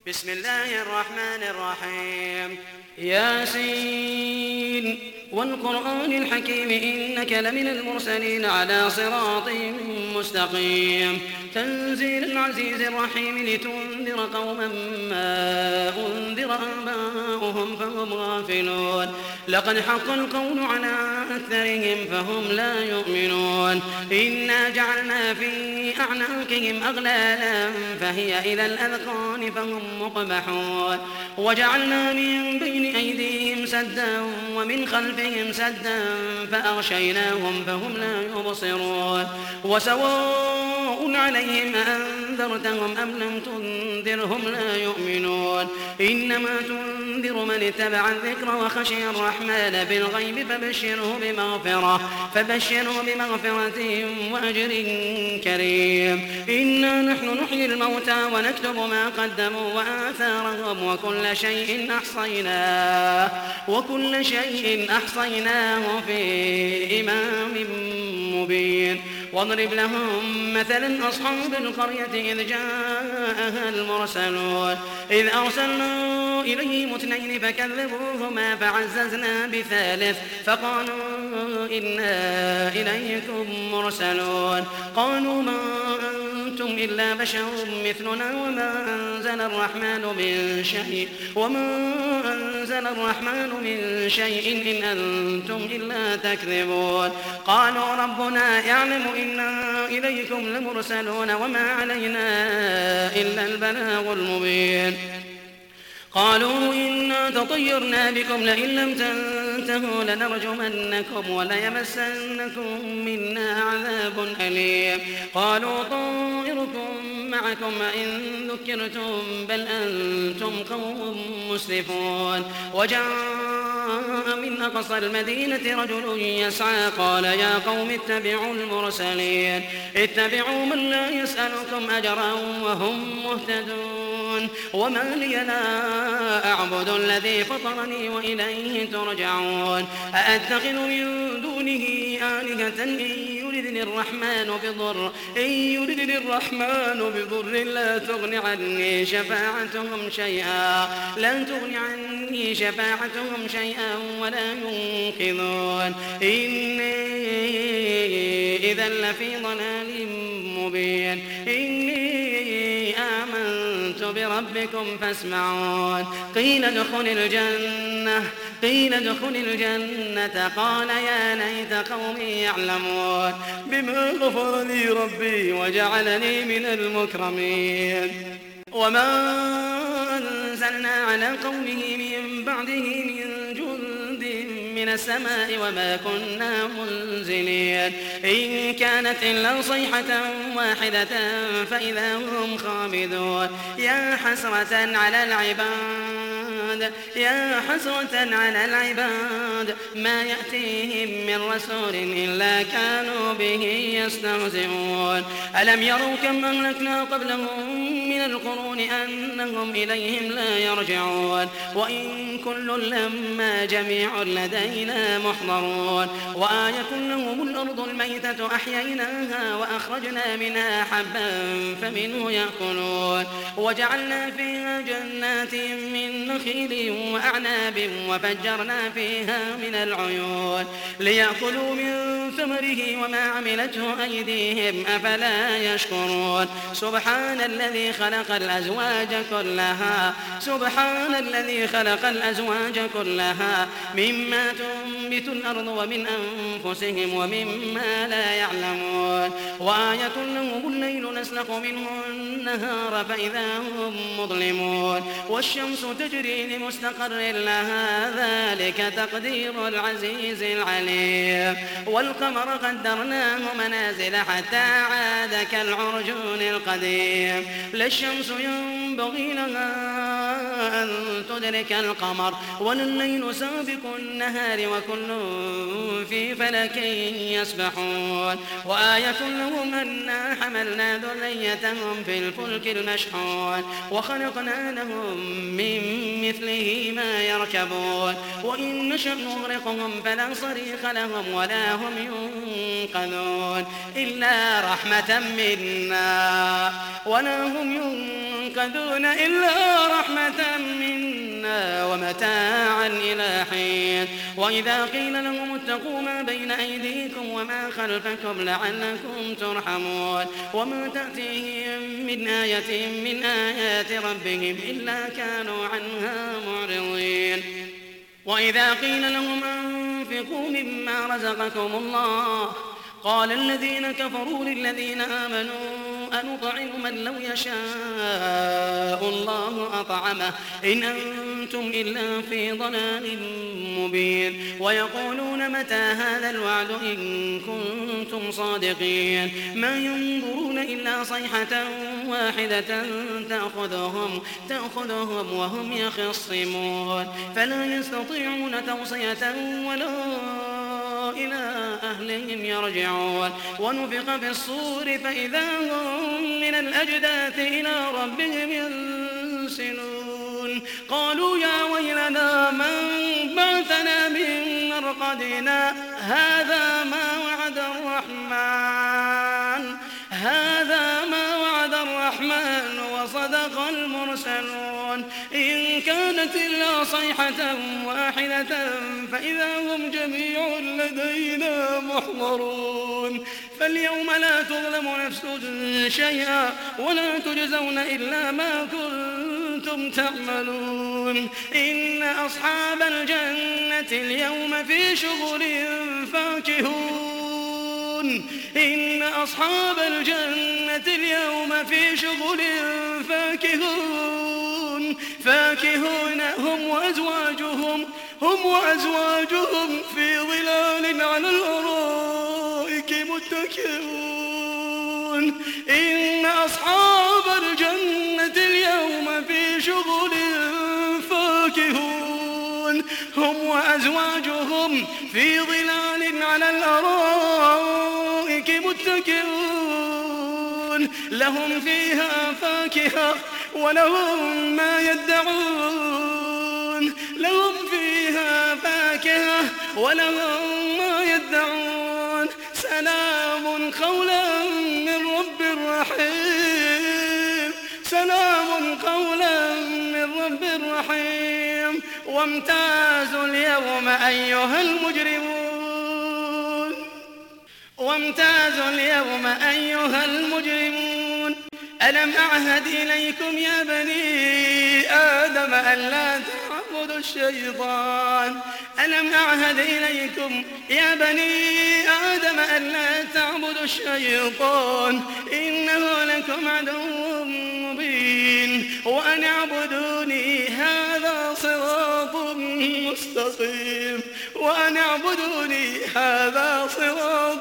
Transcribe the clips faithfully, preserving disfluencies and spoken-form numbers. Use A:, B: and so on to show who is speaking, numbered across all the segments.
A: بسم الله الرحمن الرحيم ياسين والقرآن الحكيم إنك لمن المرسلين على صراط مستقيم تنزيل العزيز الرحيم لتنذر قوما ما أنذر آباؤهم فهم غافلون لقد حق القول على أكثرهم فهم لا يؤمنون إنا جعلنا في أعناقهم أغلالا فهي إلى الأذقان فهم مقمحون وجعلنا من بين أيديهم سدا ومن خلفهم سدا فأغشيناهم فهم لا يبصرون وسواء عليهم أنذرتهم أم لم تنذرهم لا يؤمنون إنما تنذر من اتبع الذكر وخشي الرحمن بالغيب فبشره بمغفرة فبشره بمغفرة وأجر كريم إنا نحن نحيي الموتى ونكتب ما قدموا وآثارهم وكل شيء أحصيناه وكل شيء أحصيناه في إمام مبين واضرب لهم مثلا أصحاب القرية إذ جاءها المرسلون إذ أرسلنا إليهم اثنين فكذبوهما فعززنا بثالث فقالوا إنا إليكم مرسلون قالوا ما أنتم إلا بشر مثلنا وما أنزل الرحمن من شيء وما أنزل الرحمن من شيء إن أنتم إلا تكذبون قالوا ربنا يعلم إنا إليكم لمرسلون وما علينا إلا البلاغ المبين قالوا إنا تطيرنا بكم لئن لم تنتهوا لنرجمنكم وليمسنكم منا عذاب أليم قالوا طائركم معكم إن ذكرتم بل أنتم قوم مسرفون وجاء من أقصى المدينة رجل يسعى قال يا قوم اتبعوا المرسلين اتبعوا من لا يسألكم أجرا وهم مهتدون وما لي لا أعبد الذي فطرني وإليه ترجعون أأتخذ من دونه آلهة إن يردني الرحمن بضر إن يردني الرحمن بضر لا تغن عني شفاعتهم شيئا لا تغن عني شفاعتهم شيئا ولا ينقذون إني إذا لفي ضلال مبين إني آمنت بربكم فاسمعون قيل ادخل الجنة قيل ادخل الجنة قال يا ليت قومي يعلمون بما غفر لي ربي وجعلني من المكرمين وما أنزلنا على قومه من بعده من جند من السماء وما كنا منزلين إن كانت إلا صيحة واحدة فإذا هم خامدون يا حسرة على العباد يا حسرة على العباد ما يأتيهم من رسول إلا كانوا به يستهزئون ألم يروا كم أهلكنا قبلهم من القرون أنهم إليهم لا يرجعون وإن كل لما جميع لدينا محضرون وآية لهم الأرض الميتة أحييناها وأخرجنا منها حبا فمنه يأكلون وجعلنا فيها جنات من نخيل وأعناب وفجرنا فيها من العيون ليأكلوا من ثمره وما عملته أيديهم أفلا يشكرون سبحان الذي خلق الأزواج كلها سبحان الذي خلق الأزواج كلها مما تنبت الأرض ومن أنفسهم ومما لا يعلمون وآية لهم الليل نسلخ منه النهار فإذا هم مظلمون والشمس تجري لمستقر لها ذلك تقدير العزيز العليم والقمر قدرناه منازل حتى عاد كالعرجون القديم لا الشمس ينبغي لها أن تدرك القمر ولا الليل سابق النهار وكل في فلك يسبحون وآية لهم أنا حملنا ذريتهم في الفلك المشحون وخلقنا لهم من مثله ما يركبون وإن نشأ نغرقهم فلا صريخ لهم ولا هم ينقذون إلا رحمة منا ولا هم ينقذون إلا رحمة متاعا إلى حين وإذا قيل لهم اتقوا ما بين أيديكم وما خلفكم لعلكم ترحمون وما تأتيهم من آية من آيات ربهم إلا كانوا عنها معرضين وإذا قيل لهم أنفقوا مما رزقكم الله قال الذين كفروا للذين آمنوا أنطعم من لو يشاء الله أطعمه إن أنتم إلا في ضلال مبين ويقولون متى هذا الوعد إن كنتم صادقين ما ينظرون إلا صيحة واحدة تأخذهم, تأخذهم وهم يخصمون فلا يستطيعون توصية ولا إلى أهلهم يرجعون ونفخ في الصور فإذا هم من الأجداث إلى ربهم ينسلون قالوا يا ويلنا من بعثنا من مرقدنا هذا ما وعد الرحمن هذا ما وعد الرحمن وصدق المرسلون إن كانت إلا صيحة واحدة فإذا هم جميع لدينا محضرون فاليوم لا تظلم نفس شيئا ولا تجزون إلا ما كنتم تعملون إن أصحاب الجنة اليوم في شغل فاكهون إن أصحاب الجنة اليوم في شغل فاكهون فاكهون هم وأزواجهم هم وأزواجهم في ظلال على الأرائك متكئون إن أصحاب الجنة اليوم في شغل فاكهون هم وأزواجهم في ظلال على الأرائك متكئون لهم فيها فاكهة ولهم ما يدعون لهم فيها فاكهة ولهم ما يدعون سلام قولا من رب رحيم سلام قولا من رب رحيم وامتازوا اليوم أيها المجرمون وامتازوا اليوم أيها المجرمون ألم أعهد إليكم يا بني آدم ألا تعبدوا الشيطان ألم أعهد إليكم يا بني آدم ألا تعبدوا الشيطان إنه لكم عدو مبين وأن اعبدوني هذا صراط مستقيم وأن اعبدوني هذا صراط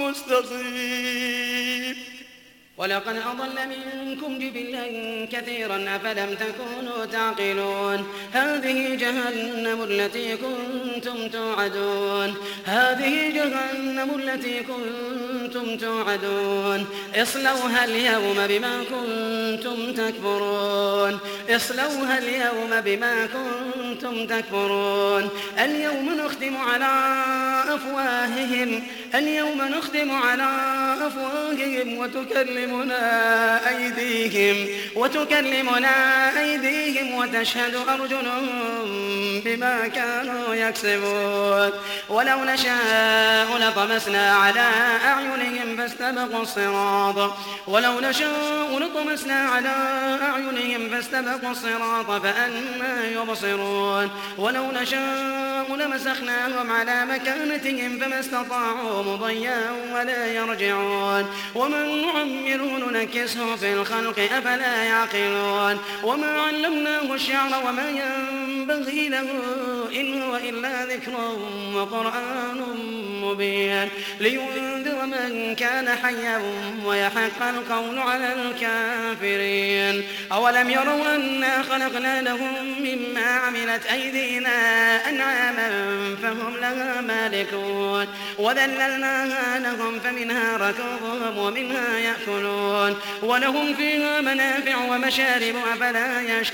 A: مستقيم ولقد أضل منكم جبلا كثيرا أفلم تكونوا تعقلون هذه جهنم التي كنتم توعدون هذه جهنم التي كنتم توعدون اصلوها اليوم بما كنتم تكفرون اصلوها اليوم بما كنتم تكفرون اليوم نختم على أفواههم اليوم نختم على أفواههم وتكلمنا أيديهم وتكلمنا أيديهم وتشهد أرجلهم بما كانوا يكسبون ولو نشاء لطمسنا على أعينهم فاستبقوا الصراط ولو نشاء لطمسنا على أعينهم فاستبقوا الصراط فأنى يبصرون ولو نشاء لمسخناهم على مكانتهم فما استطاعوا مضيا ولا يرجعون ومن نعمره ننكسه في الخلق أفلا يعقلون وما علمناه الشعر وما ينبغي له إن هو إلا ذكر وقرآن مبين لينذر من كان حيا ويحق القول على الكافرين أولم يروا أنا خلقنا لهم مما عملت أيدينا أنعاما فهم لها مالكون وذللناها لهم فمنها ركوبهم ومنها يأكلون ولهم فيها منافع ومشارب أفلا يشكرون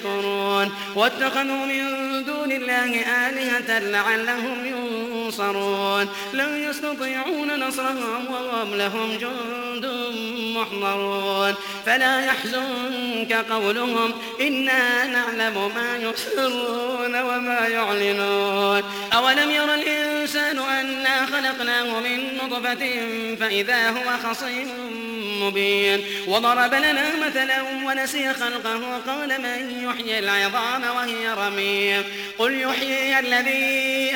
A: يعلمون واتخذوا من دون الله آلهة لعلهم ينصرون لن يستطيعون نصرهم وهم لهم جند محضرون فلا يحزنك قولهم إنا نعلم ما يسرون وما يعلنون أولم ير الإنسان أنا خلقناه من نطفة فإذا هو خصيم مبين وضرب لنا مثلا ونسي خلقه وقال من يحيي العظام وهي رميم قل يحيي الذي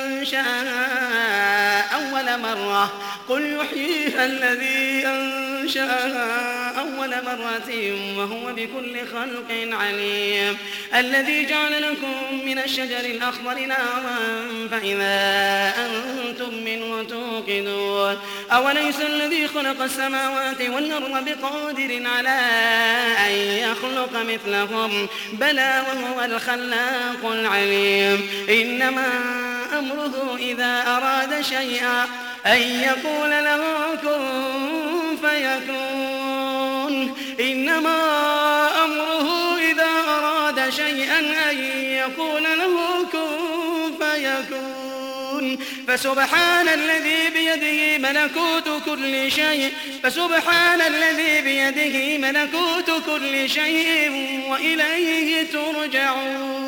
A: أنشأها أول مرة قل يحييها الذي أنشأها أول مرة وهو بكل خلق عليم الذي جعل لكم من الشجر الأخضر نارا فإذا أنتم منه توقدون أوليس الذي خلق السماوات والأرض بقادر على أن يخلق مثلهم بلى وهو الخلاق العليم إنما أمره إذا أراد شيئا أن يقول له كن فيكون إنما أمره إذا أراد شيئا أن يقول له كن فيكون فسبحان الذي بيده ملكوت كل شيء فسبحان الذي بيده ملكوت كل شيء وإليه ترجعون.